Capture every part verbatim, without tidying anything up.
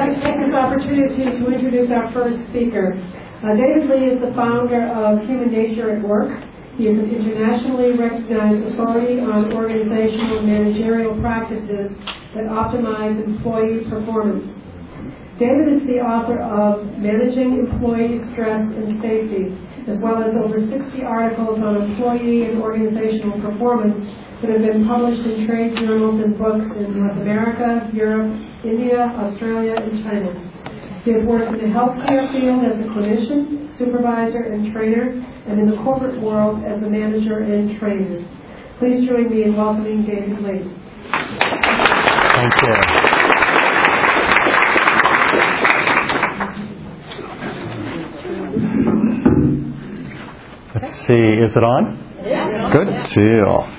like to take this opportunity to introduce our first speaker. Uh, David Lee is the founder of Human Nature at Work. He is an internationally recognized authority on organizational and managerial practices that optimize employee performance. David is the author of Managing Employee Stress and Safety, as well as over sixty articles on employee and organizational performance that have been published in trade journals and books in North America, Europe, India, Australia, and China. He has worked in the healthcare field as a clinician, supervisor, and trainer, and in the corporate world as a manager and trainer. Please join me in welcoming David Lee. Thank you. Let's see, is it on? Yes. Good deal.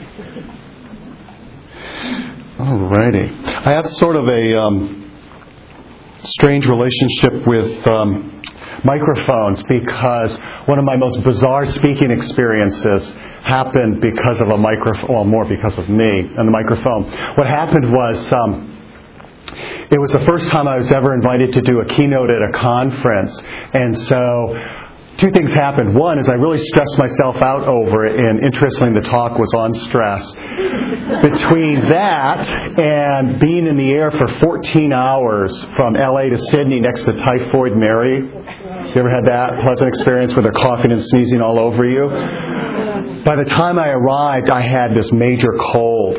Alrighty. I have sort of a um, strange relationship with um, microphones because one of my most bizarre speaking experiences happened because of a microphone, well, more because of me and the microphone. What happened was um, it was the first time I was ever invited to do a keynote at a conference, and so two things happened. One is I really stressed myself out over it, and interestingly, the talk was on stress. Between that and being in the air for fourteen hours from L A to Sydney next to Typhoid Mary, you ever had that pleasant experience where they're coughing and sneezing all over you? By the time I arrived, I had this major cold.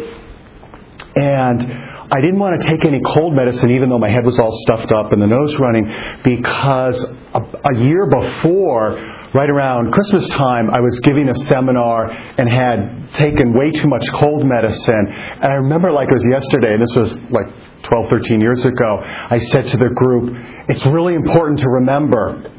And I didn't want to take any cold medicine, even though my head was all stuffed up and the nose running, because a, a year before, right around Christmas time, I was giving a seminar and had taken way too much cold medicine. And I remember like it was yesterday, and this was like twelve, thirteen years ago, I said to the group, it's really important to remember.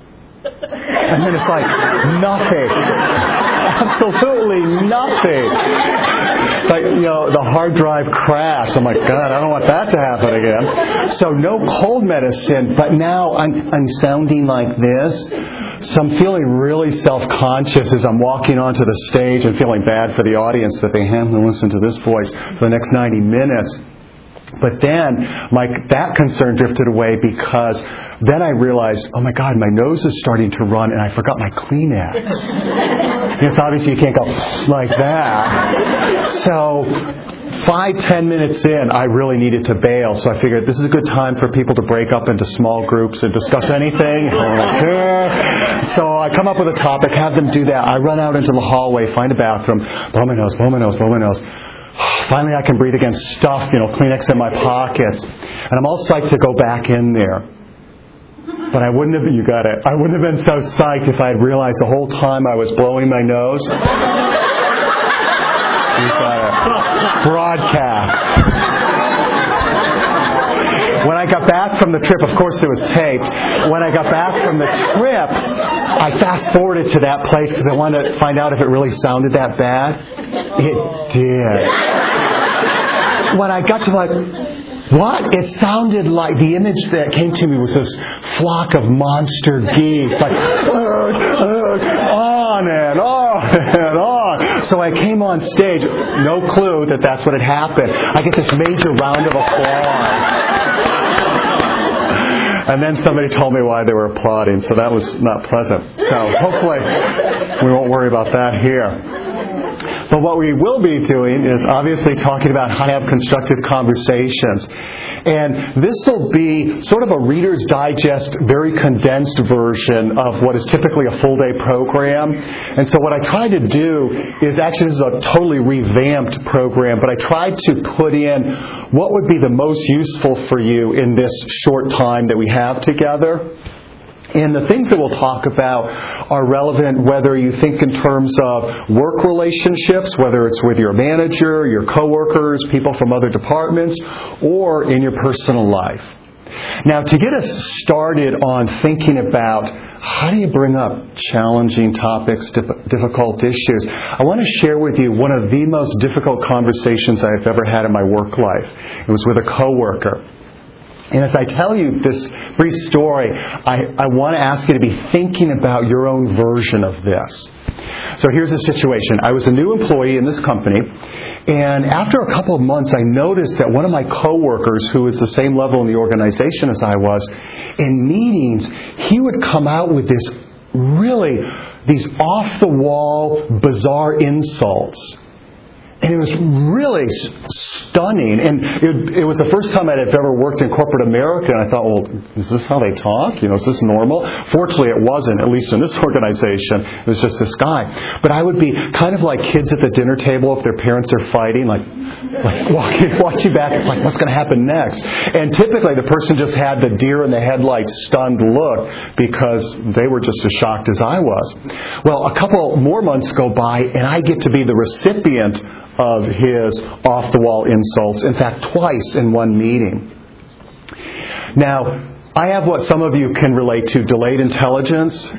And then it's like, nothing. Absolutely nothing. Like, you know, the hard drive crashed. I'm like, God, I don't want that to happen again. So no cold medicine, but now I'm, I'm sounding like this. So I'm feeling really self-conscious as I'm walking onto the stage and feeling bad for the audience that they have to listen to this voice for the next ninety minutes. But then my, that concern drifted away because then I realized, oh my God, my nose is starting to run and I forgot my Kleenex. It's obviously you can't go like that. So five, ten minutes in, I really needed to bail. So I figured this is a good time for people to break up into small groups and discuss anything. So I come up with a topic, have them do that. I run out into the hallway, find a bathroom, blow my nose, blow my nose, blow my nose. Finally, I can breathe again. Stuff, you know, Kleenex in my pockets. And I'm all psyched to go back in there. But I wouldn't have, you got it, I wouldn't have been so psyched if I had realized the whole time I was blowing my nose. You got it. Broadcast. When I got back from the trip, of course it was taped. When I got back from the trip, I fast forwarded to that place because I wanted to find out if it really sounded that bad. It did. When I got to like, what? It sounded like the image that came to me was this flock of monster geese, like uh, uh, on and on and on. So I came on stage, no clue that that's what had happened. I get this major round of applause. And then somebody told me why they were applauding, so that was not pleasant. So hopefully we won't worry about that here. But what we will be doing is obviously talking about how to have constructive conversations. And this will be sort of a Reader's Digest, very condensed version of what is typically a full day program. And so what I tried to do is, actually this is a totally revamped program, but I tried to put in what would be the most useful for you in this short time that we have together. And the things that we'll talk about are relevant whether you think in terms of work relationships, whether it's with your manager, your coworkers, people from other departments, or in your personal life. Now, to get us started on thinking about how do you bring up challenging topics, difficult issues, I want to share with you one of the most difficult conversations I've ever had in my work life. It was with a coworker. And as I tell you this brief story, I, I want to ask you to be thinking about your own version of this. So here's the situation. I was a new employee in this company, and after a couple of months, I noticed that one of my coworkers, who was the same level in the organization as I was, in meetings, he would come out with this really, these off-the-wall, bizarre insults. And it was really stunning. And it, it was the first time I'd ever worked in corporate America. And I thought, well, is this how they talk? You know, is this normal? Fortunately, it wasn't, at least in this organization. It was just this guy. But I would be kind of like kids at the dinner table if their parents are fighting, like, like walking, watching back. It's like, what's going to happen next? And typically, the person just had the deer in the headlights stunned look because they were just as shocked as I was. Well, a couple more months go by, and I get to be the recipient of his off-the-wall insults, in fact, twice in one meeting. Now, I have what some of you can relate to, delayed intelligence.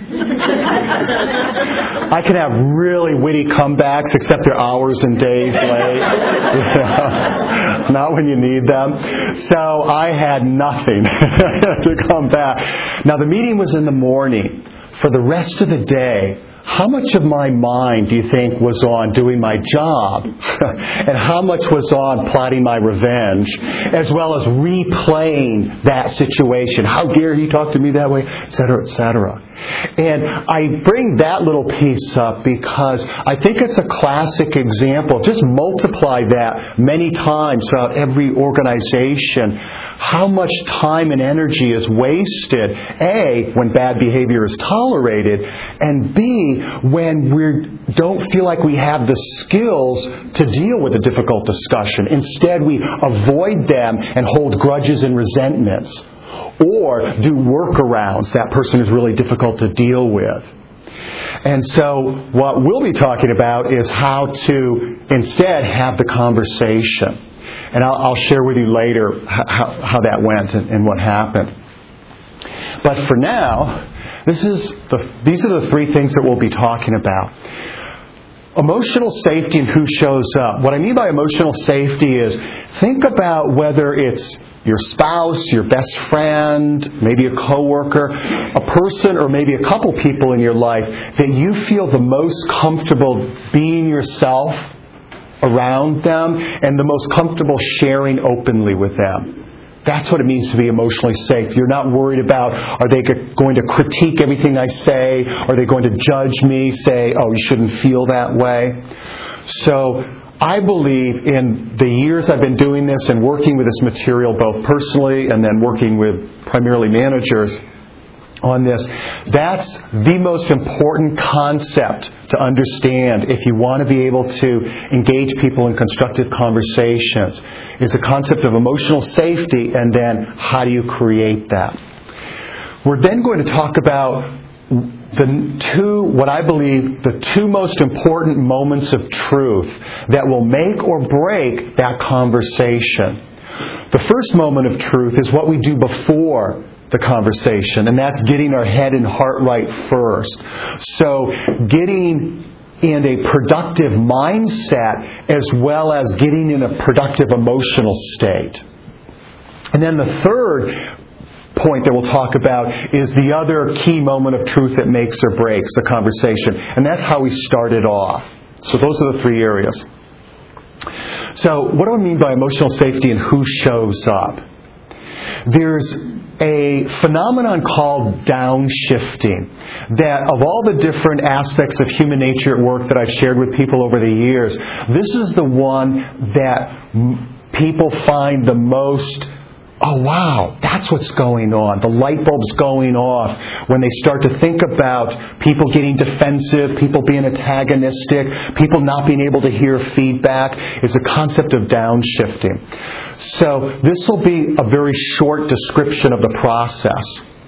I can have really witty comebacks, except they're hours and days late. You know, not when you need them. So I had nothing to come back. Now, the meeting was in the morning. For the rest of the day, how much of my mind do you think was on doing my job? And how much was on plotting my revenge, as well as replaying that situation? How dare he talk to me that way, et cetera, et cetera. And I bring that little piece up because I think it's a classic example. Just multiply that many times throughout every organization. How much time and energy is wasted, A, when bad behavior is tolerated, and B, when we don't feel like we have the skills to deal with a difficult discussion. Instead, we avoid them and hold grudges and resentments, or do workarounds. That person is really difficult to deal with. And so what we'll be talking about is how to instead have the conversation. And I'll, I'll share with you later how, how that went and, and what happened. But for now, this is the, these are the three things that we'll be talking about. Emotional safety and who shows up. What I mean by emotional safety is think about whether it's your spouse, your best friend, maybe a coworker, a person or maybe a couple people in your life that you feel the most comfortable being yourself around them and the most comfortable sharing openly with them. That's what it means to be emotionally safe. You're not worried about, are they going to critique everything I say? Are they going to judge me, say, oh, you shouldn't feel that way? So I believe in the years I've been doing this and working with this material, both personally and then working with primarily managers on this, that's the most important concept to understand if you want to be able to engage people in constructive conversations, is the concept of emotional safety, and then how do you create that. We're then going to talk about the two, what I believe, the two most important moments of truth that will make or break that conversation. The first moment of truth is what we do before the conversation, and that's getting our head and heart right first. So getting in a productive mindset as well as getting in a productive emotional state. And then the third point that we'll talk about is the other key moment of truth that makes or breaks the conversation, and that's how we started off. So those are the three areas. So what do I mean by emotional safety and who shows up? There's a phenomenon called downshifting, that of all the different aspects of human nature at work that I've shared with people over the years, this is the one that people find the most, oh wow, that's what's going on. The light bulb's going off when they start to think about people getting defensive, people being antagonistic, people not being able to hear feedback. It's a concept of downshifting. So this will be a very short description of the process.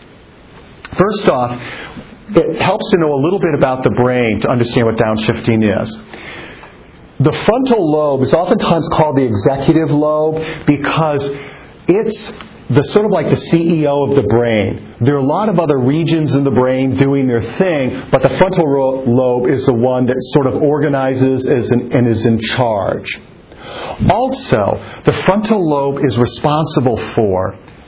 First off, it helps to know a little bit about the brain to understand what downshifting is. The frontal lobe is oftentimes called the executive lobe because it's the sort of like the C E O of the brain. There are a lot of other regions in the brain doing their thing, but the frontal ro- lobe is the one that sort of organizes as an, and is in charge. Also, the frontal lobe is responsible for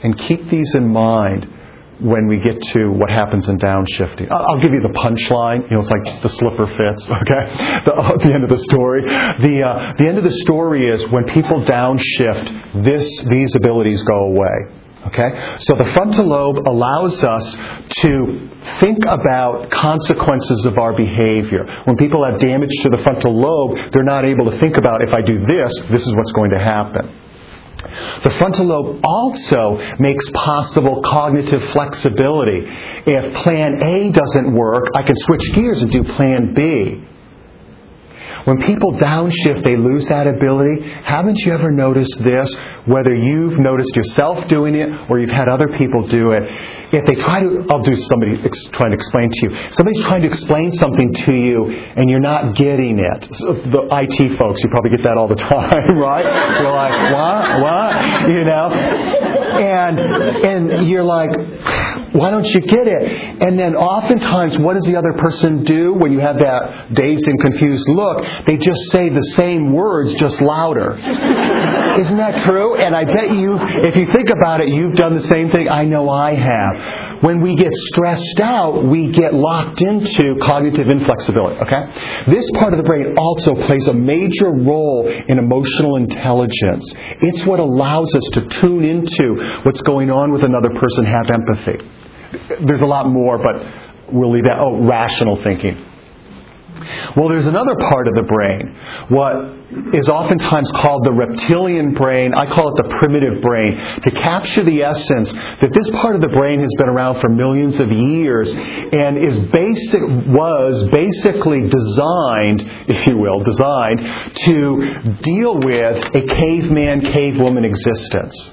And keep these in mind when we get to what happens in downshifting. I'll give you the punchline. You know, it's like the slipper fits, okay? The, uh, the end of the story. The, uh, the end of the story is when people downshift, this, these abilities go away. Okay? So the frontal lobe allows us to think about consequences of our behavior. When people have damage to the frontal lobe, they're not able to think about, if I do this, this is what's going to happen. The frontal lobe also makes possible cognitive flexibility. If plan A doesn't work, I can switch gears and do plan B. When people downshift, they lose that ability. Haven't you ever noticed this? Whether you've noticed yourself doing it or you've had other people do it, if they try to, I'll do somebody ex- trying to explain to you. Somebody's trying to explain something to you and you're not getting it. So the I T folks, you probably get that all the time, right? You're like, what? What? You know? And, and you're like, why don't you get it? And then oftentimes, what does the other person do when you have that dazed and confused look? They just say the same words, just louder. Isn't that true? And I bet you, if you think about it, you've done the same thing. I know I have. When we get stressed out, we get locked into cognitive inflexibility. Okay? This part of the brain also plays a major role in emotional intelligence. It's what allows us to tune into what's going on with another person, have empathy. There's a lot more, but we'll leave that. Oh, rational thinking. Well, there's another part of the brain, what is oftentimes called the reptilian brain. I call it the primitive brain, to capture the essence that this part of the brain has been around for millions of years and is basic, was basically designed, if you will, designed to deal with a caveman, cavewoman existence.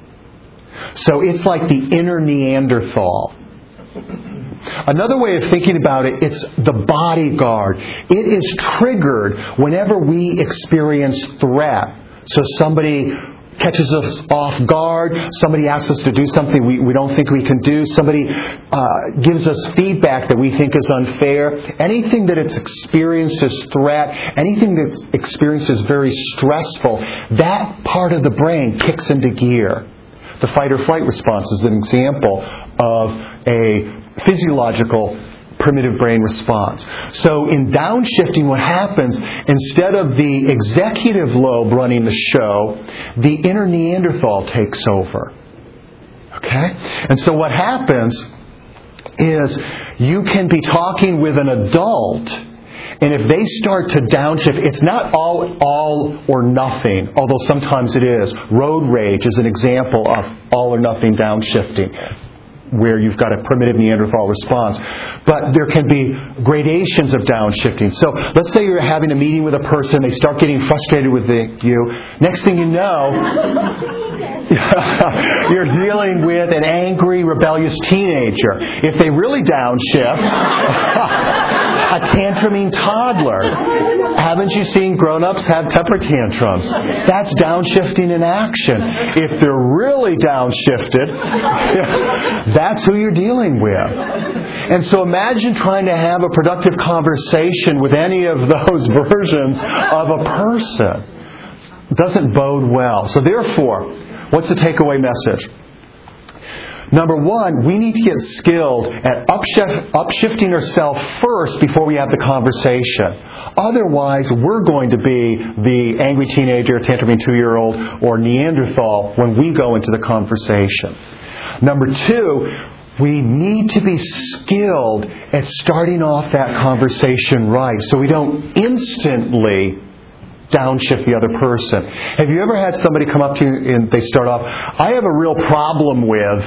So it's like the inner Neanderthal. Another way of thinking about it, it's the bodyguard. It is triggered whenever we experience threat. So somebody catches us off guard, somebody asks us to do something we, we don't think we can do, somebody uh, gives us feedback that we think is unfair. Anything that it's experienced as threat, anything that's experienced as very stressful, that part of the brain kicks into gear. The fight or flight response is an example of a physiological primitive brain response. So in downshifting, what happens, instead of the executive lobe running the show, the inner Neanderthal takes over. Okay? And so what happens is you can be talking with an adult, and if they start to downshift, it's not all all or nothing, although sometimes it is. Road rage is an example of all or nothing downshifting, where you've got a primitive Neanderthal response. But there can be gradations of downshifting. So let's say you're having a meeting with a person, they start getting frustrated with the, you. Next thing you know, you're dealing with an angry, rebellious teenager. If they really downshift, a tantruming toddler. Haven't you seen grown-ups have temper tantrums? That's downshifting in action. If they're really downshifted, that's who you're dealing with. And so imagine trying to have a productive conversation with any of those versions of a person. It doesn't bode well. So therefore, what's the takeaway message? Number one, we need to get skilled at upshift, upshifting ourselves first before we have the conversation. Otherwise, we're going to be the angry teenager, tantruming two-year-old, or Neanderthal when we go into the conversation. Number two, we need to be skilled at starting off that conversation right, so we don't instantly downshift the other person. Have you ever had somebody come up to you and they start off, I have a real problem with...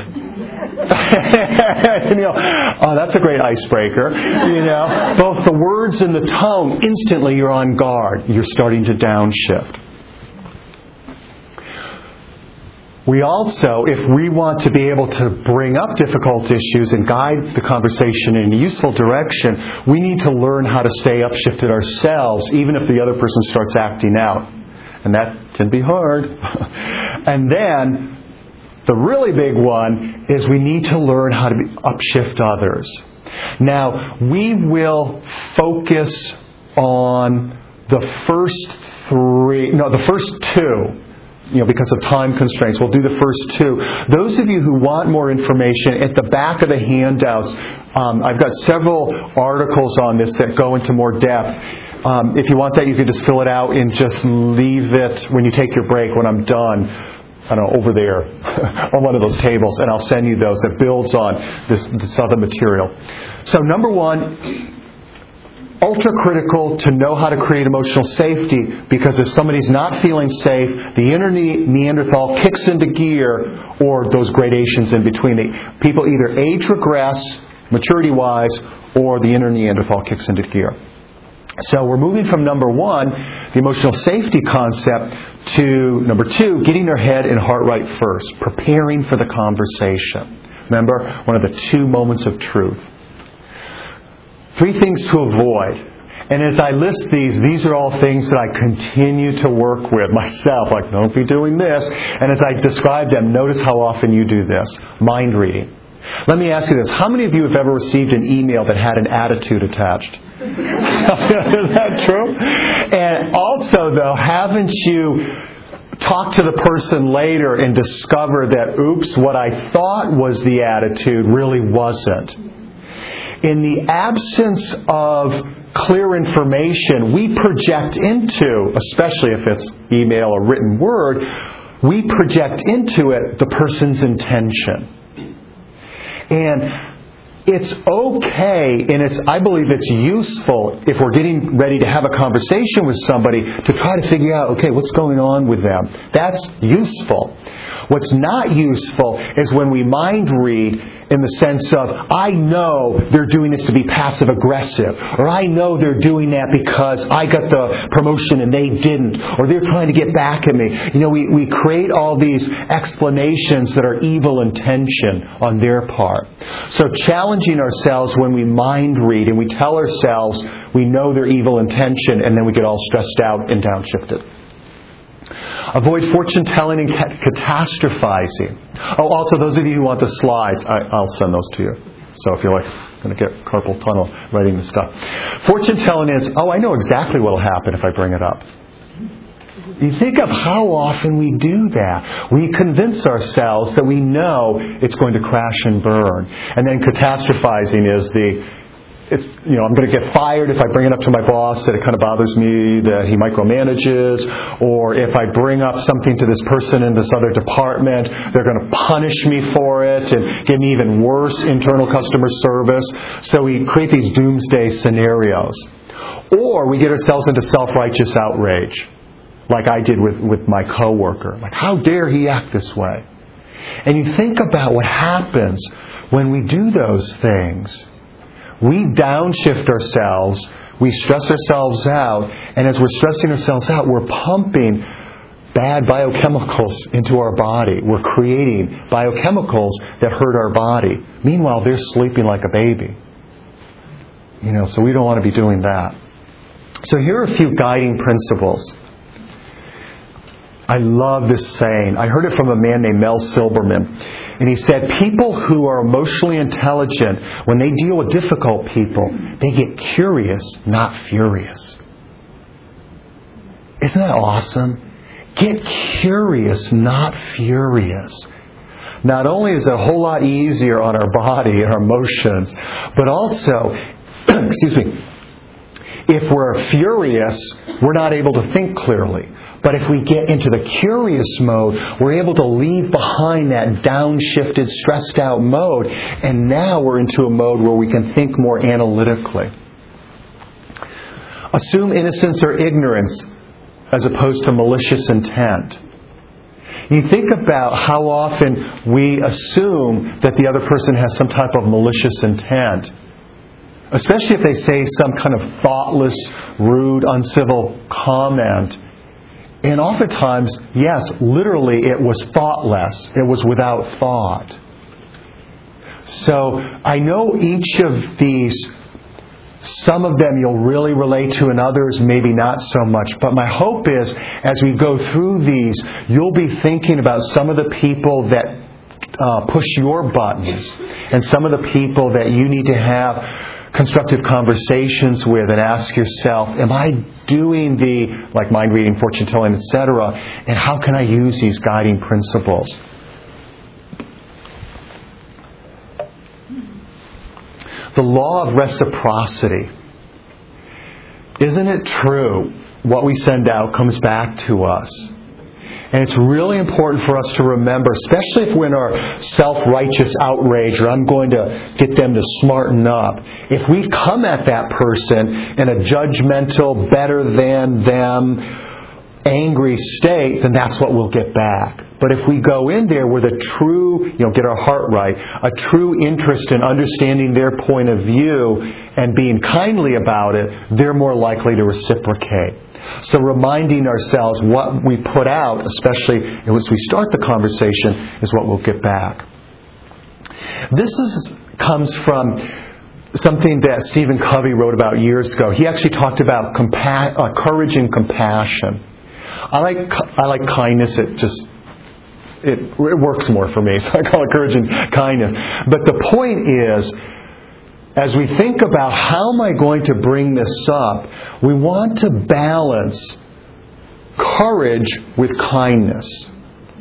you know, oh, that's a great icebreaker. You know, both the words and the tone, instantly you're on guard. You're starting to downshift. We also, if we want to be able to bring up difficult issues and guide the conversation in a useful direction, we need to learn how to stay upshifted ourselves, even if the other person starts acting out. And that can be hard. And then, the really big one is we need to learn how to be, upshift others. Now, we will focus on the first three, no, the first two you know, because of time constraints, we'll do the first two. Those of you who want more information, at the back of the handouts, um, I've got several articles on this that go into more depth. Um, if you want that, you can just fill it out and just leave it when you take your break, when I'm done, I don't know, over there on one of those tables, and I'll send you those that builds on this, this other material. So number one, ultra critical to know how to create emotional safety, because if somebody's not feeling safe, the inner Neanderthal kicks into gear, or those gradations in between. The people either age regress, maturity-wise, or the inner Neanderthal kicks into gear. So we're moving from number one, the emotional safety concept, to number two, getting their head and heart right first, preparing for the conversation. Remember, one of the two moments of truth. Three things to avoid. And as I list these, these are all things that I continue to work with myself. Like, don't be doing this. And as I describe them, notice how often you do this. Mind reading. Let me ask you this. How many of you have ever received an email that had an attitude attached? Is that true? And also, though, haven't you talked to the person later and discovered that, oops, what I thought was the attitude really wasn't? In the absence of clear information, we project into, especially if it's email or written word, we project into it the person's intention. And it's okay, and it's, I believe it's useful if we're getting ready to have a conversation with somebody to try to figure out, okay, what's going on with them. That's useful. What's not useful is when we mind read in the sense of, I know they're doing this to be passive-aggressive, or I know they're doing that because I got the promotion and they didn't, or they're trying to get back at me. You know, we, we create all these explanations that are evil intention on their part. So challenging ourselves when we mind read and we tell ourselves we know their evil intention, and then we get all stressed out and downshifted. Avoid fortune-telling and catastrophizing. Oh, also, those of you who want the slides, I, I'll send those to you. So if you're like going to get carpal tunnel writing this stuff. Fortune-telling is, oh, I know exactly what will happen if I bring it up. You think of how often we do that. We convince ourselves that we know it's going to crash and burn. And then catastrophizing is the, it's, you know, I'm going to get fired if I bring it up to my boss, that it kind of bothers me that he micromanages, or if I bring up something to this person in this other department, they're going to punish me for it and give me even worse internal customer service. So we create these doomsday scenarios. Or we get ourselves into self-righteous outrage, like I did with, with my coworker. Like, how dare he act this way? And you think about what happens when we do those things. We downshift ourselves, we stress ourselves out, and as we're stressing ourselves out, we're pumping bad biochemicals into our body. We're creating biochemicals that hurt our body. Meanwhile, they're sleeping like a baby. You know, so we don't want to be doing that. So here are a few guiding principles. I love this saying. I heard it from a man named Mel Silberman. And he said, people who are emotionally intelligent, when they deal with difficult people, they get curious, not furious. Isn't that awesome? Get curious, not furious. Not only is it a whole lot easier on our body and our emotions, but also, excuse me, if we're furious, we're not able to think clearly. But if we get into the curious mode, we're able to leave behind that downshifted, stressed out mode. And now we're into a mode where we can think more analytically. Assume innocence or ignorance as opposed to malicious intent. You think about how often we assume that the other person has some type of malicious intent. Especially if they say some kind of thoughtless, rude, uncivil comment. And oftentimes, yes, literally it was thoughtless. It was without thought. So I know each of these, some of them you'll really relate to and others maybe not so much. But my hope is, as we go through these, you'll be thinking about some of the people that uh, push your buttons and some of the people that you need to have constructive conversations with, and ask yourself, am I doing the, like mind reading, fortune telling, et cetera, and how can I use these guiding principles? The law of reciprocity. Isn't it true? What we send out comes back to us. And it's really important for us to remember, especially if we're in our self-righteous outrage, or I'm going to get them to smarten up. If we come at that person in a judgmental, better than them, angry state, then that's what we'll get back. But if we go in there with a true, you know, get our heart right, a true interest in understanding their point of view and being kindly about it, they're more likely to reciprocate. So reminding ourselves what we put out, especially as we start the conversation, is what we'll get back. This is, comes from something that Stephen Covey wrote about years ago. He actually talked about compa- uh, courage and compassion. I like I like kindness. It just it, it works more for me, so I call it courage and kindness. But the point is, as we think about how am I going to bring this up, we want to balance courage with kindness.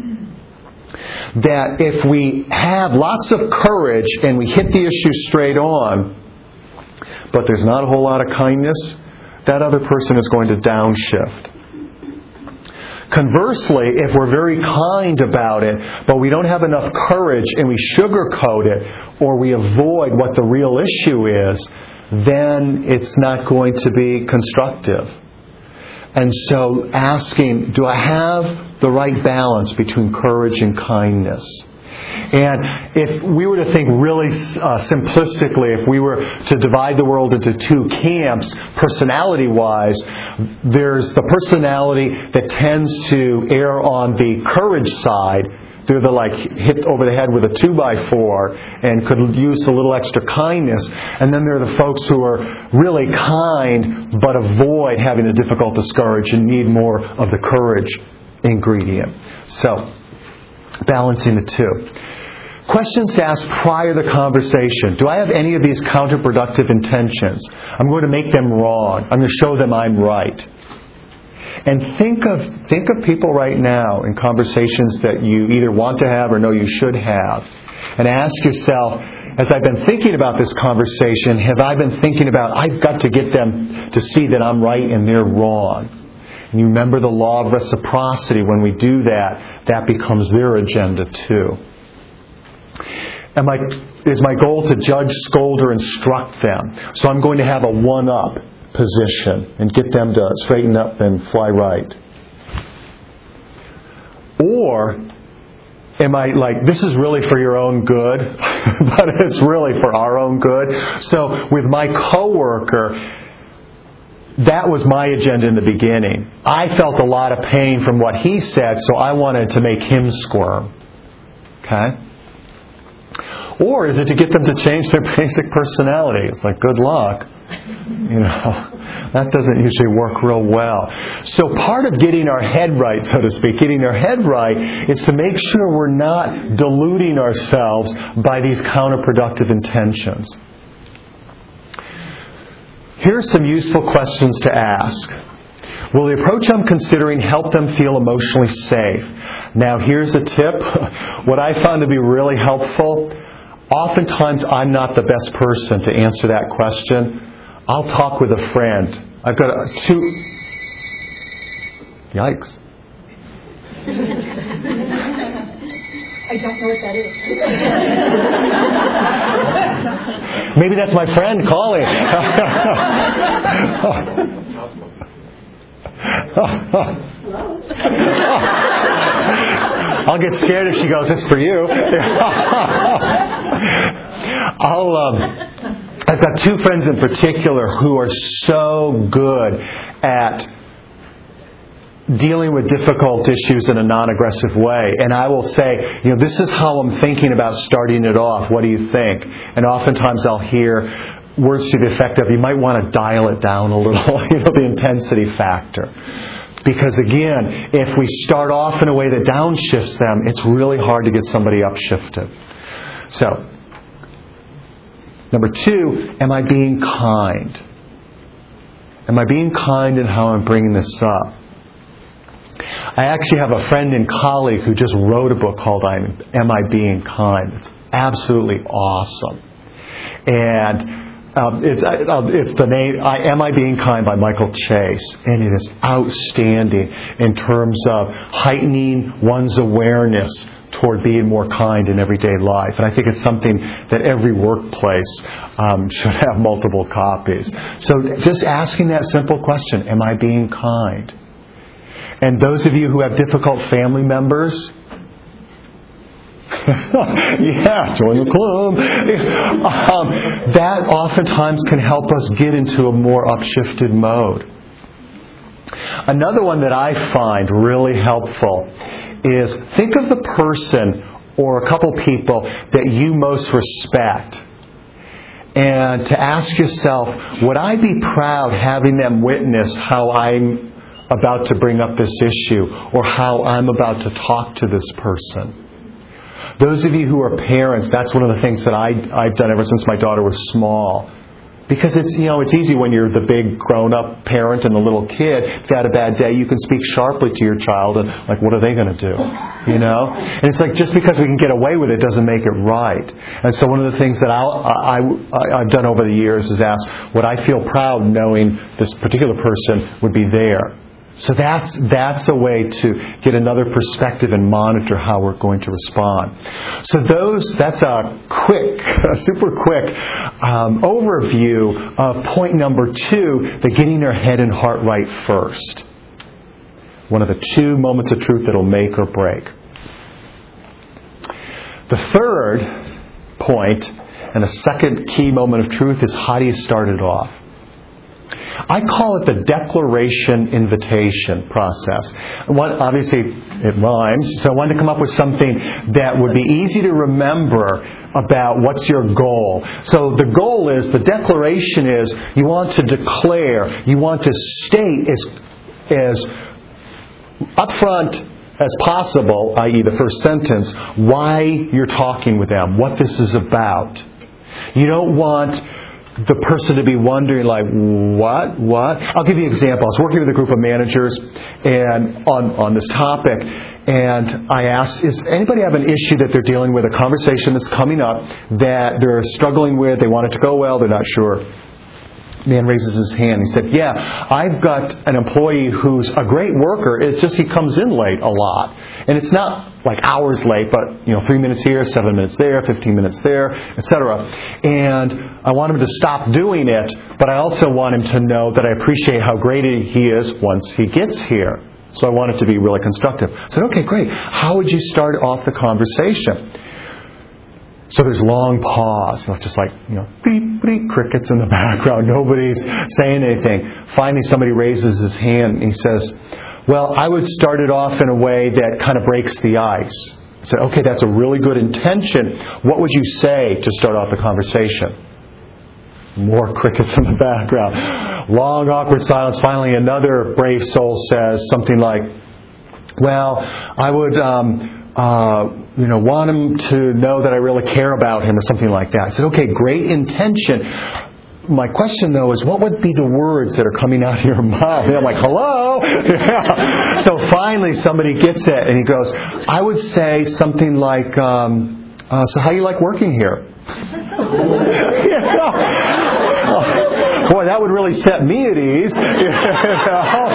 That if we have lots of courage and we hit the issue straight on, but there's not a whole lot of kindness, that other person is going to downshift. Conversely, if we're very kind about it, but we don't have enough courage and we sugarcoat it, or we avoid what the real issue is, then it's not going to be constructive. And so asking, do I have the right balance between courage and kindness? And if we were to think really uh, simplistically, if we were to divide the world into two camps, personality-wise, there's the personality that tends to err on the courage side. They're the like hit over the head with a two by four and could use a little extra kindness. And then there are the folks who are really kind but avoid having the difficult discourage and need more of the courage ingredient. So, balancing the two. Questions to ask prior to the conversation. Do I have any of these counterproductive intentions? I'm going to make them wrong. I'm going to show them I'm right. And think of think of people right now in conversations that you either want to have or know you should have. And ask yourself, as I've been thinking about this conversation, have I been thinking about, I've got to get them to see that I'm right and they're wrong. And you remember the law of reciprocity. When we do that, that becomes their agenda too. And my, is my goal to judge, scold, or instruct them. So I'm going to have a one-up position and get them to straighten up and fly right. Or am I like, this is really for your own good, but it's really for our own good. So with my coworker, that was my agenda in the beginning. I felt a lot of pain from what he said, so I wanted to make him squirm. Okay? Or is it to get them to change their basic personality? It's like, good luck. You know, that doesn't usually work real well. So part of getting our head right, so to speak, getting our head right, is to make sure we're not deluding ourselves by these counterproductive intentions. Here are some useful questions to ask. Will the approach I'm considering help them feel emotionally safe? Now, here's a tip. What I found to be really helpful, oftentimes I'm not the best person to answer that question. I'll talk with a friend. I've got a, two... Yikes. I don't know what that is. Maybe that's my friend calling. I'll get scared if she goes, it's for you. I'll, um, I've got two friends in particular who are so good at dealing with difficult issues in a non-aggressive way. And I will say, you know, this is how I'm thinking about starting it off. What do you think? And oftentimes I'll hear words to the effect of, you might want to dial it down a little, you know, the intensity factor. Because again, if we start off in a way that downshifts them, it's really hard to get somebody upshifted. So, Number two, am I being kind? Am I being kind in how I'm bringing this up? I actually have a friend and colleague who just wrote a book called Am I Being Kind? It's absolutely awesome. And um, it's, uh, it's the name, I, Am I Being Kind by Michael Chase. And it is outstanding in terms of heightening one's awareness toward being more kind in everyday life. And I think it's something that every workplace um, should have multiple copies. So just asking that simple question, am I being kind? And those of you who have difficult family members, yeah, join the club. Um, that oftentimes can help us get into a more upshifted mode. Another one that I find really helpful is think of the person or a couple people that you most respect. And to ask yourself, would I be proud having them witness how I'm about to bring up this issue or how I'm about to talk to this person? Those of you who are parents, that's one of the things that I, I've done ever since my daughter was small. Because it's, you know, it's easy when you're the big grown-up parent and the little kid. If you had a bad day, you can speak sharply to your child and, like, what are they going to do? You know? And it's like, just because we can get away with it doesn't make it right. And so one of the things that I'll, I, I, I've done over the years is ask, would I feel proud knowing this particular person would be there? So that's that's a way to get another perspective and monitor how we're going to respond. So those that's a quick, a super quick um, overview of point number two, the getting our head and heart right first. One of the two moments of truth that will make or break. The third point and the second key moment of truth is how do you start it off? I call it the declaration invitation process. One, obviously, it rhymes, so I wanted to come up with something that would be easy to remember about what's your goal. So the goal is, the declaration is, you want to declare, you want to state as, as upfront as possible, that is the first sentence, why you're talking with them, what this is about. You don't want the person to be wondering, like, what? What? I'll give you an example. I was working with a group of managers and on, on this topic, and I asked, does anybody have an issue that they're dealing with, a conversation that's coming up that they're struggling with, they want it to go well, they're not sure? Man raises his hand. He said, yeah, I've got an employee who's a great worker. It's just he comes in late a lot. And it's not like hours late, but, you know, three minutes here, seven minutes there, fifteen minutes there, et cetera. And I want him to stop doing it, but I also want him to know that I appreciate how great he is once he gets here. So I want it to be really constructive. I said, okay, great. How would you start off the conversation? So there's long pause. It's just like, you know, beep, beep, crickets in the background. Nobody's saying anything. Finally, somebody raises his hand and he says, well, I would start it off in a way that kind of breaks the ice. I said, okay, that's a really good intention. What would you say to start off the conversation? More crickets in the background. Long, awkward silence. Finally, another brave soul says something like, well, I would, um, uh, you know, want him to know that I really care about him or something like that. I said, okay, great intention. My question, though, is what would be the words that are coming out of your mouth? And I'm like, hello? Yeah. So finally somebody gets it, and he goes, I would say something like, um, uh, so how do you like working here? Yeah. Oh, boy, that would really set me at ease. You know?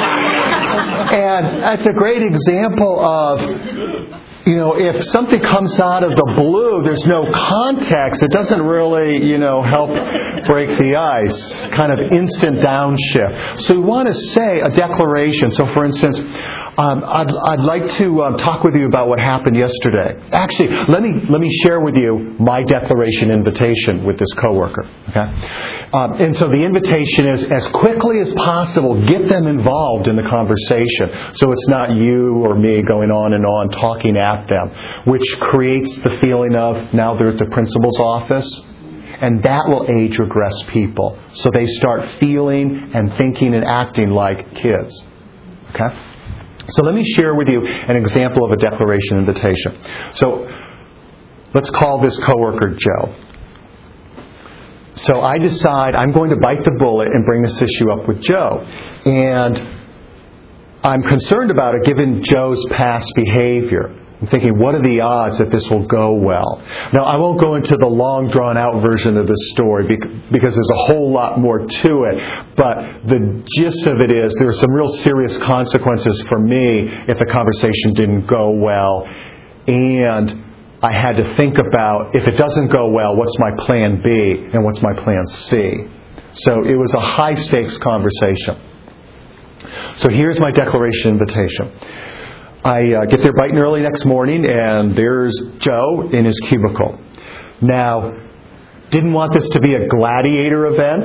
And that's a great example of, you know, if something comes out of the blue, there's no context, it doesn't really, you know, help break the ice. Kind of instant downshift. So we want to say a declaration. So, for instance, um, I'd, I'd like to um, talk with you about what happened yesterday. Actually, let me let me share with you my declaration invitation with this coworker. Okay, um, and so the invitation is, as quickly as possible, get them involved in the conversation. So it's not you or me going on and on talking at them, which creates the feeling of now they're at the principal's office. And that will age regress people. So they start feeling and thinking and acting like kids. Okay? So let me share with you an example of a declaration invitation. So let's call this coworker Joe. so I decide I'm going to bite the bullet and bring this issue up with Joe. And I'm concerned about it given Joe's past behavior. I'm thinking, what are the odds that this will go well? Now, I won't go into the long, drawn-out version of this story because there's a whole lot more to it. But the gist of it is there are some real serious consequences for me if the conversation didn't go well. And I had to think about, if it doesn't go well, what's my plan B and what's my plan C? So it was a high-stakes conversation. So here's my declaration invitation. I uh, get there bright and early next morning, and there's Joe in his cubicle. Now, didn't want this to be a gladiator event,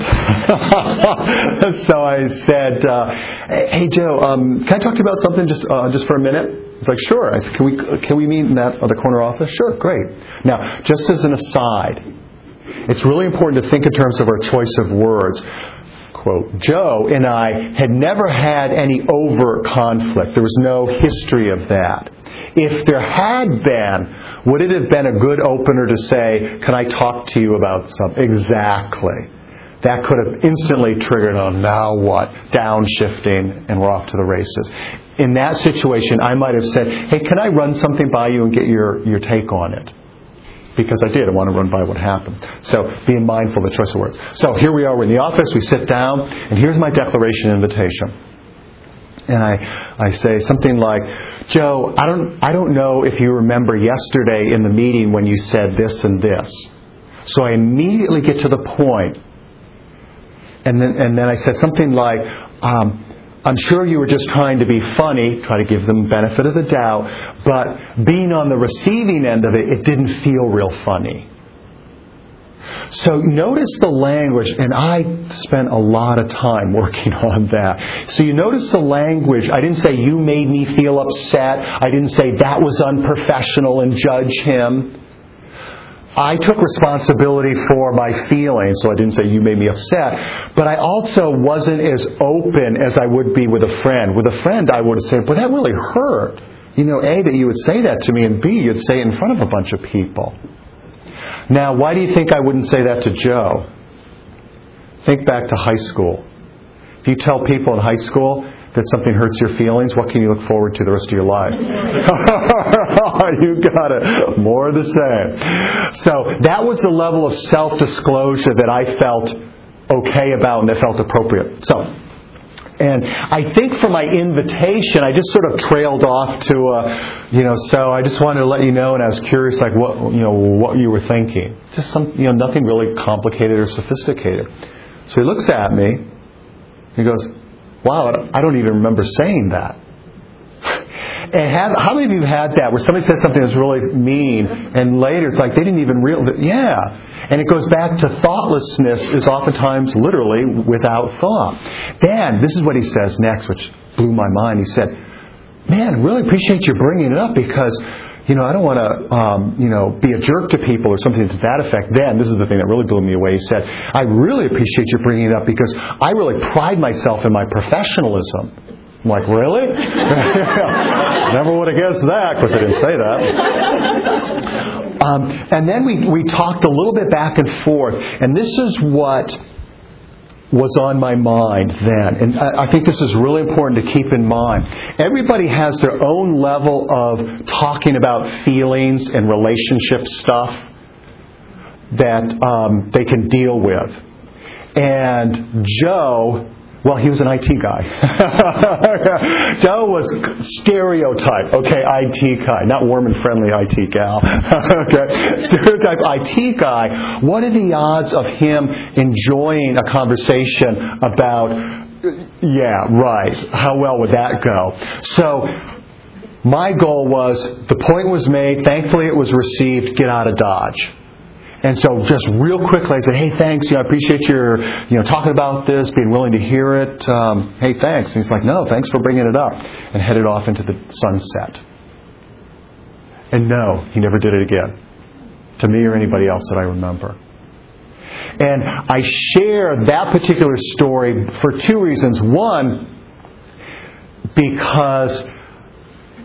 so I said, uh, "Hey Joe, um, can I talk to you about something just uh, just for a minute?" He's like, "Sure." I said, "Can we can we meet in that other corner office?" "Sure, great." Now, just as an aside, it's really important to think in terms of our choice of words. Quote, Joe and I had never had any overt conflict. There was no history of that. If there had been, would it have been a good opener to say, "Can I talk to you about something?" Exactly. That could have instantly triggered on, now what? Downshifting, and we're off to the races. In that situation, I might have said, "Hey, can I run something by you and get your, your take on it?" Because I did. I want to run by what happened. So being mindful of the choice of words. So here we are. We're in the office. We sit down. And here's my declaration invitation. And I, I say something like, "Joe, I don't, I don't know if you remember yesterday in the meeting when you said this and this." So I immediately get to the point. And then, and then I said something like, um, "I'm sure you were just trying to be funny," try to give them benefit of the doubt, but being on the receiving end of it, it didn't feel real funny. So notice the language, and I spent a lot of time working on that. So you notice the language. I didn't say, "You made me feel upset." I didn't say, "That was unprofessional," and judge him. I took responsibility for my feelings, so I didn't say, "You made me upset." But I also wasn't as open as I would be with a friend. With a friend, I would have said, "Well, that really hurt. You know, A, that you would say that to me, and B, you'd say it in front of a bunch of people." Now, why do you think I wouldn't say that to Joe? Think back to high school. If you tell people in high school that something hurts your feelings, what can you look forward to the rest of your life? You got it. More of the same. So that was the level of self-disclosure that I felt okay about and that felt appropriate. So, and I think for my invitation, I just sort of trailed off to, uh, you know, so I just wanted to let you know, and I was curious, like, what, you know, what you were thinking. Just some, you know, nothing really complicated or sophisticated. So he looks at me. He goes, "Wow, I don't even remember saying that." And have, how many of you have had that where somebody says something that's really mean, and later it's like they didn't even realize? Yeah. And it goes back to thoughtlessness is oftentimes literally without thought. Then, this is what he says next, which blew my mind. He said, "Man, I really appreciate you bringing it up because, you know, I don't want to, um, you know, be a jerk to people," or something to that effect. Then, this is the thing that really blew me away. He said, "I really appreciate you bringing it up because I really pride myself in my professionalism." I'm like, "Really?" Never would have guessed that, because I didn't say that. Um, and then we, we talked a little bit back and forth. And this is what was on my mind then. And I, I think this is really important to keep in mind. Everybody has their own level of talking about feelings and relationship stuff that um, they can deal with. And Joe... Well, he was an I T guy. Joe was stereotype, okay, I T guy. Not warm and friendly I T gal. Okay, stereotype I T guy. What are the odds of him enjoying a conversation about, yeah, right, how well would that go? So, my goal was, the point was made, thankfully it was received, get out of Dodge. And so just real quickly I said, "Hey, thanks. You know, I appreciate your, you know, talking about this, being willing to hear it. Um, hey, thanks." And he's like, "No, thanks for bringing it up." And headed off into the sunset. And no, he never did it again. To me or anybody else that I remember. And I share that particular story for two reasons. One, because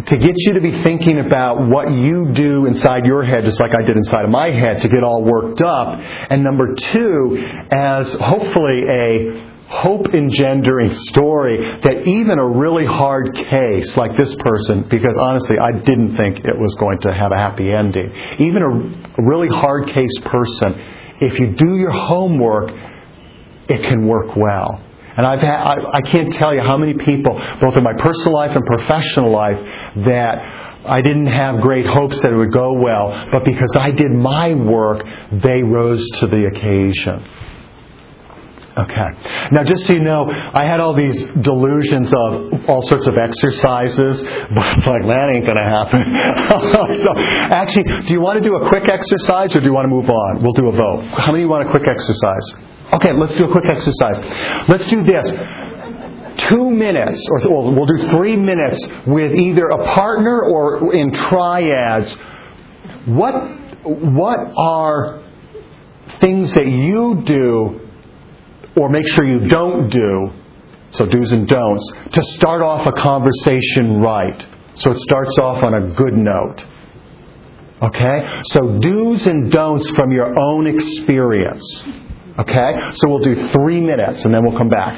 to get you to be thinking about what you do inside your head, just like I did inside of my head, to get all worked up. And number two, as hopefully a hope-engendering story that even a really hard case like this person, because honestly, I didn't think it was going to have a happy ending. Even a, a really hard case person, if you do your homework, it can work well. And I've had, I, I can't tell you how many people, both in my personal life and professional life, that I didn't have great hopes that it would go well, but because I did my work, they rose to the occasion. Okay. Now, just so you know, I had all these delusions of all sorts of exercises, but it's like, that ain't going to happen. So, actually, do you want to do a quick exercise or do you want to move on? We'll do a vote. How many want a quick exercise? Okay, let's do a quick exercise. Let's do this. Two minutes, or we'll do three minutes with either a partner or in triads. What, what are things that you do or make sure you don't do, so do's and don'ts, to start off a conversation right, so it starts off on a good note? Okay? So do's and don'ts from your own experience. Okay? So we'll do three minutes and then we'll come back.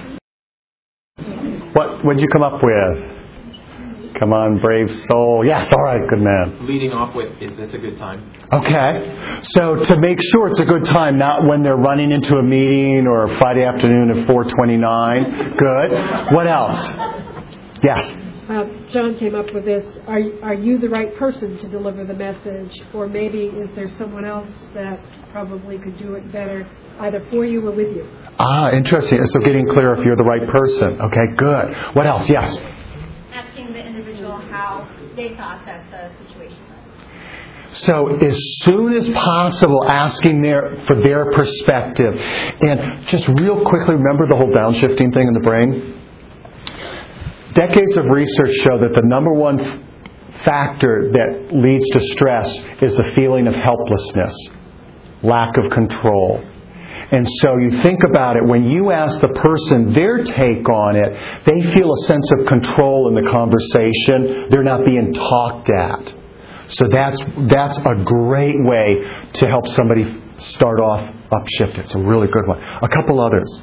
What what did you come up with? Come on, brave soul. Yes, all right, good man. Leading off with, is this a good time? Okay. So to make sure it's a good time, not when they're running into a meeting or Friday afternoon at four twenty-nine. Good. What else? Yes. Uh, John came up with this. Are, are you the right person to deliver the message? Or maybe is there someone else that probably could do it better, either for you or with you? Ah, interesting. So getting clear if you're the right person. Okay, good. What else? Yes? Asking the individual how they thought that the situation was. So as soon as possible, asking their for their perspective. And just real quickly, remember the whole downshifting thing in the brain? Decades of research show that the number one f- factor that leads to stress is the feeling of helplessness, lack of control. And so you think about it, when you ask the person their take on it, they feel a sense of control in the conversation. They're not being talked at. So that's that's a great way to help somebody start off upshift. It's a really good one. A couple others.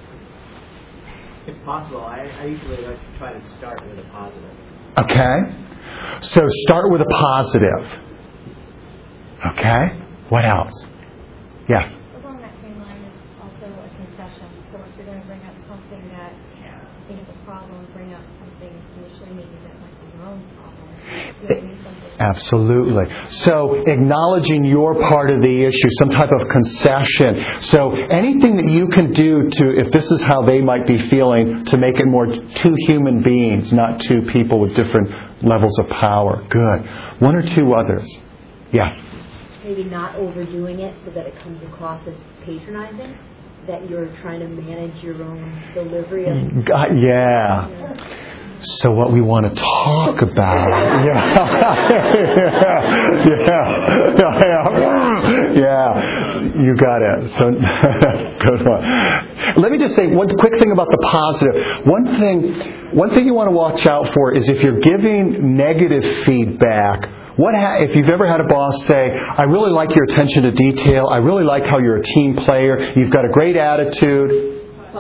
If possible, I, I usually like to try to start with a positive. Okay. So start with a positive. Okay. What else? Yes. Along that same line is also a concession. So if you're going to bring up something that you think is a problem, bring up something initially maybe that might be your own problem. Absolutely. So acknowledging your part of the issue, some type of concession. So anything that you can do to, if this is how they might be feeling, to make it more two human beings, not two people with different levels of power. Good. One or two others. Yes. Maybe not overdoing it so that it comes across as patronizing, that you're trying to manage your own delivery of... God, yeah. So what we want to talk about, yeah, yeah, yeah, yeah, yeah, you got it. So, good one. Let me just say one quick thing about the positive. One thing, one thing you want to watch out for is if you're giving negative feedback. What ha- if you've ever had a boss say, "I really like your attention to detail. I really like how you're a team player. You've got a great attitude."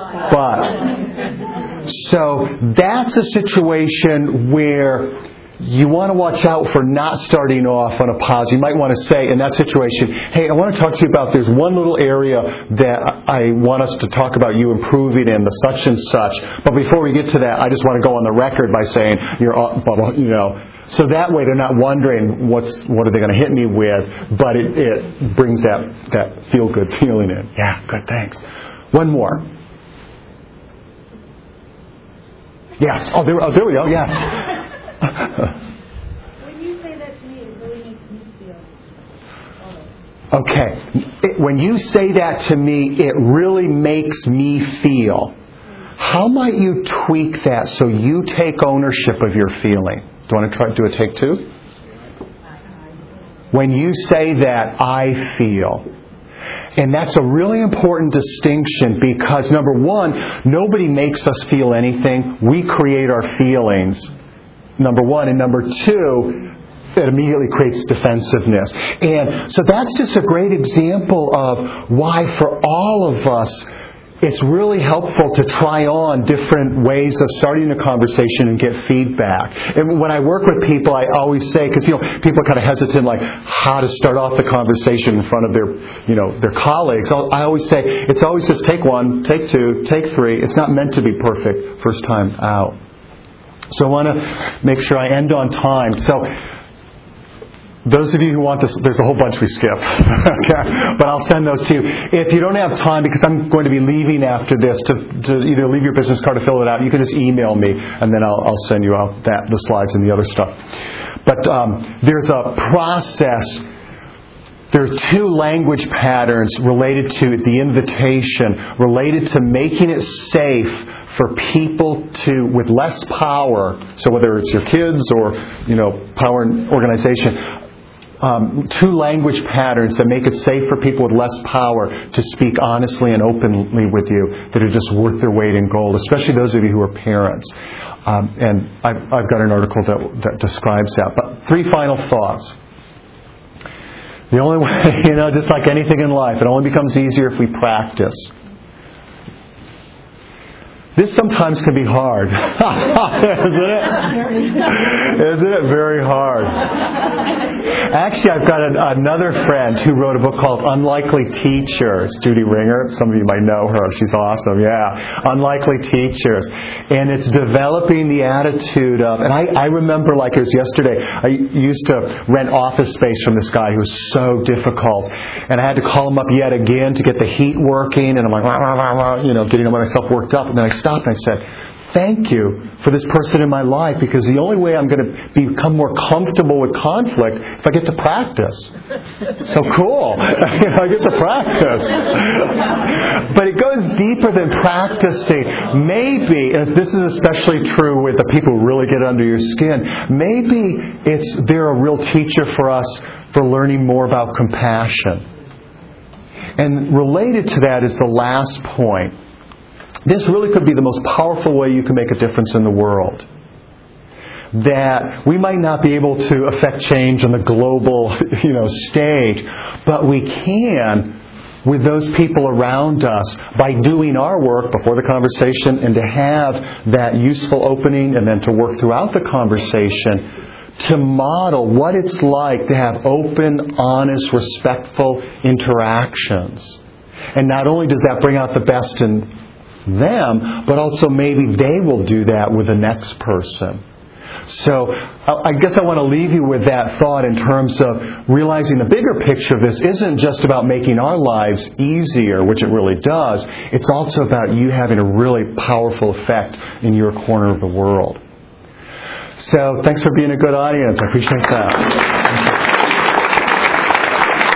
But, so that's a situation where you want to watch out for not starting off on a positive. You might want to say in that situation, hey, I want to talk to you about there's one little area that I want us to talk about you improving in, the such and such. But before we get to that, I just want to go on the record by saying, you're, you know, so that way they're not wondering what's what are they going to hit me with, but it, it brings that, that feel-good feeling in. Yeah, good, thanks. One more. Yes. Oh, there, oh, there we go. Yes. When you say that to me, it really makes me feel honored. Okay. It, when you say that to me, it really makes me feel. How might you tweak that so you take ownership of your feeling? Do you want to try to do a take two? When you say that, I feel. And that's a really important distinction because, number one, nobody makes us feel anything. We create our feelings. number one. And number two, it immediately creates defensiveness. And so that's just a great example of why for all of us, it's really helpful to try on different ways of starting a conversation and get feedback. And when I work with people, I always say, because you know, people are kind of hesitant, like how to start off the conversation in front of their, you know, their colleagues. I always say it's always just take one, take two, take three. It's not meant to be perfect first time out. So I want to make sure I end on time. So those of you who want this, there's a whole bunch we skipped. Okay? But I'll send those to you. If you don't have time, because I'm going to be leaving after this, to, to either leave your business card or fill it out, you can just email me, and then I'll, I'll send you out that, the slides and the other stuff. But um, there's a process. There are two language patterns related to the invitation, related to making it safe for people to, with less power, so whether it's your kids or, you know, power in organization, Um, two language patterns that make it safe for people with less power to speak honestly and openly with you that are just worth their weight in gold, especially those of you who are parents. Um, and I've, I've got an article that, that describes that. But three final thoughts. The only way, you know, just like anything in life, it only becomes easier if we practice. This sometimes can be hard. Isn't it? Isn't it very hard? Actually, I've got a, another friend who wrote a book called Unlikely Teachers. Judy Ringer. Some of you might know her. She's awesome. Yeah. Unlikely Teachers. And it's developing the attitude of, and I, I remember like it was yesterday, I used to rent office space from this guy who was so difficult. And I had to call him up yet again to get the heat working. And I'm like, rah, rah, rah, rah, you know, getting myself worked up. And then I stopped and I said, thank you for this person in my life, because the only way I'm going to become more comfortable with conflict if I get to practice. So cool. I get to practice. But it goes deeper than practicing. Maybe, as this is especially true with the people who really get under your skin, maybe it's they're a real teacher for us for learning more about compassion. And related to that is the last point. This really could be the most powerful way you can make a difference in the world. That we might not be able to affect change on the global, you know, stage, but we can with those people around us by doing our work before the conversation and to have that useful opening and then to work throughout the conversation to model what it's like to have open, honest, respectful interactions. And not only does that bring out the best in them, but also maybe they will do that with the next person. So I guess I want to leave you with that thought in terms of realizing the bigger picture of this isn't just about making our lives easier, which it really does. It's also about you having a really powerful effect in your corner of the world. So thanks for being a good audience. I appreciate that.